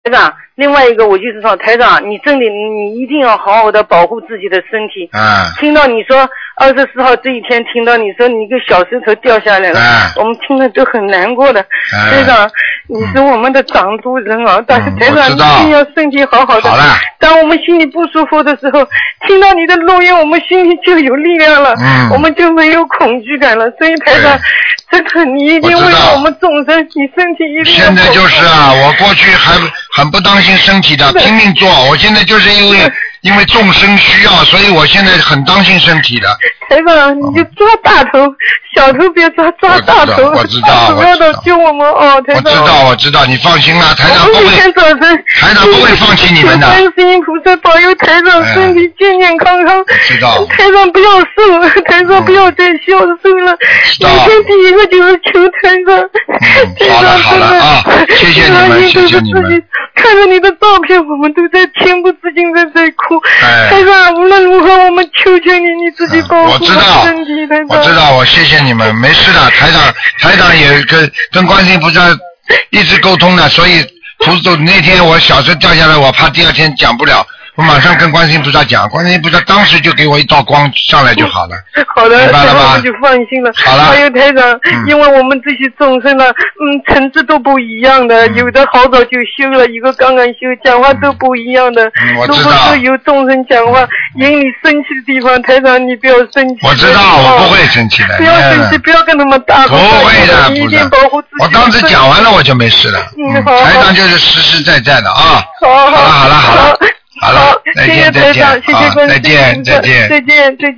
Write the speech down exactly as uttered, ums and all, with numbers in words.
台长，另外一个我就是说，台长，你真的你一定要好好的保护自己的身体。 啊。 听到你说二十四号这一天，听到你说你一个小石头掉下来了， 啊、 我们听了都很难过的。啊、台长，你是我们的掌主人啊，但是台长、嗯、你一定要身体好好的。 好了。 当我们心里不舒服的时候，听到你的录音，我们心里就有力量了， 嗯、 我们就没有恐惧感了。所以台长，这个你一定为了我们众生，你身体一定要。 现在就是啊，我过去还很不当心身体的，拼命做，我现在就是因为因为众生需要，所以我现在很当心身体的。 台长，你就抓大头，嗯、小头别抓，抓大头。 我知道，我知道。 不要的救我们哦，台长。 我知道，我知道，你放心啦，台长不会，台长不会放弃你们的。 观世音菩萨保佑台长身体健健康康。 我知道。 台长不要瘦，台长不要再消瘦了。每天第一个就是求台长。 嗯，好了好了啊，谢谢你们，谢谢你们。 看着你的照片，我们都在情不自禁的在哭。 哎。 台长，无论如何，我们求求你，你自己保护身体。台长。 我知道，我谢谢你们，没事的。台长，台长也跟跟观世音菩萨一直沟通的，所以菩萨那天我小时候掉下来，我怕第二天讲不了。我马上跟观世音菩萨讲，观世音菩萨当时就给我一道光上来就好了。 好的， 明白了吧？ 我就放心了。 好了。 还有台长、嗯，因为我们这些众生呢，嗯，层次都不一样的，嗯、有的好早就修了，一个刚刚修，讲话都不一样的。 嗯，我知道。 如果说有众生讲话引你生气的地方，台长你不要生气。 我知道，我不会生气的。 不要生气，不要跟他们大口。不会的， 你一定保护自己。 我当时讲完了，我就没事了。 嗯，好。 台长就是实实在在的啊。 好好好了好了好了。好了， 再见， 再见， 谢谢台长，谢谢观世音菩萨， 再见，再见， 再见，再见。